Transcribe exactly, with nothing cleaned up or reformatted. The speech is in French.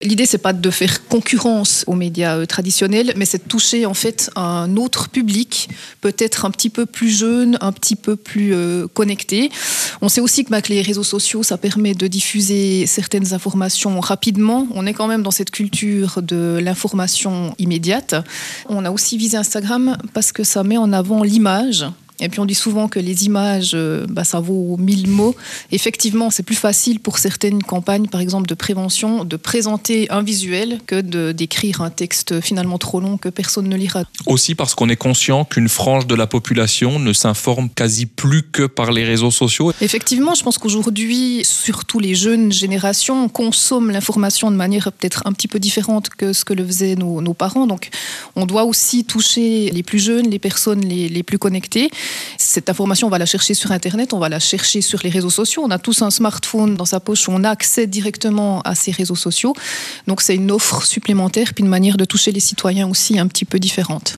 L'idée, c'est pas de faire concurrence aux médias euh, traditionnels, mais c'est de toucher en fait un autre public, peut-être un petit peu plus jeune, un petit peu plus euh, connecté. On sait aussi que, bah, que les réseaux sociaux, ça permet de diffuser certaines informations rapidement. On est quand même dans cette culture de l'information immédiate. On a aussi visé Instagram parce que ça met en avant l'image. Et puis on dit souvent que les images, bah, ça vaut mille mots. Effectivement, c'est plus facile pour certaines campagnes, par exemple de prévention, de présenter un visuel que de, d'écrire un texte finalement trop long que personne ne lira. Aussi parce qu'on est conscient qu'une frange de la population ne s'informe quasi plus que par les réseaux sociaux. Effectivement, je pense qu'aujourd'hui, surtout les jeunes générations consomment l'information de manière peut-être un petit peu différente que ce que le faisaient nos, nos parents. Donc on doit aussi toucher les plus jeunes, les personnes les, les plus connectées. Cette information, on va la chercher sur Internet, on va la chercher sur les réseaux sociaux. On a tous un smartphone dans sa poche où on a accès directement à ces réseaux sociaux. Donc c'est une offre supplémentaire, puis une manière de toucher les citoyens aussi un petit peu différente.